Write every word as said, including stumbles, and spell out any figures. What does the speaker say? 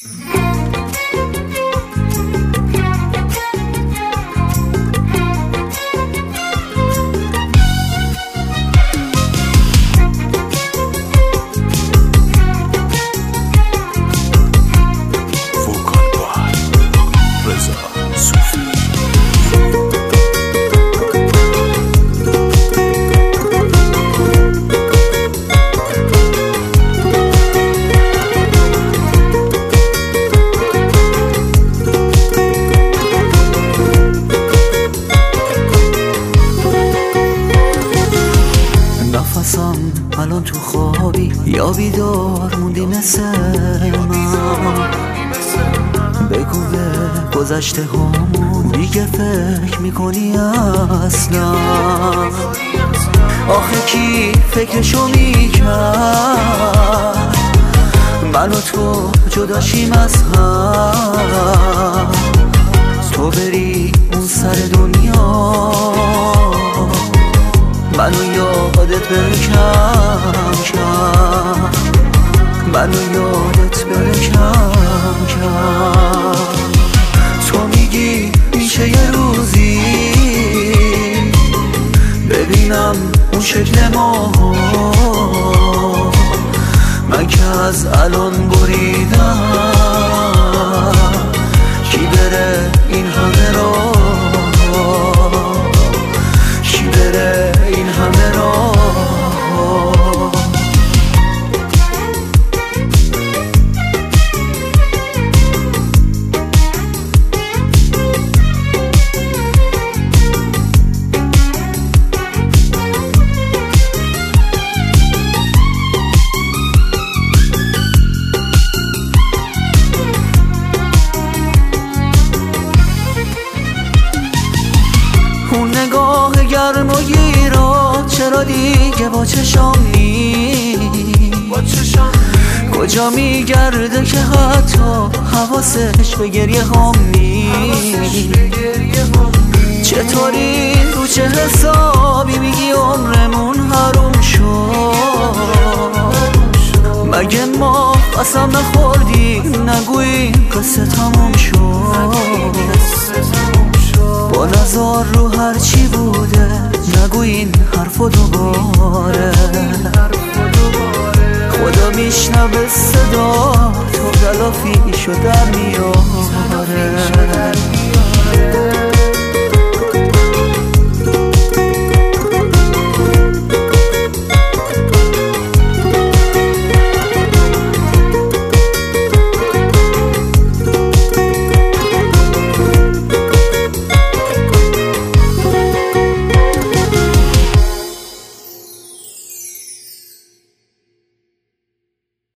الان تو خوابی یا بیدار موندی مثل من؟ بگو به گذشته همون دیگه فکر میکنی اصلا؟ آخه کی فکرشو میکرد من و تو جداشیم از هم، تو بری اون سر دنیا منو یادت بره کم کم، منو یادت بره کم کم. تو میگی میشه یه روزی ببینم اون شکل ما، من که از الان بریدم کی بره این همه را، کی بره این همه را. اون نگاه گرم و گیرا چرا دیگه با چشام نیست؟ کجا میگرده که حتی حواسش به گریه هم نیست؟ چطوری رو چه حسابی میگی عمرمون حروم شد؟ مگه ما قسم نخوردیم نگوییم قصه تموم شد؟ با نظر رو هرچی بوده نگو این حرفو دوباره، خدا میشنوه صدا تو تلافیشو در میاره.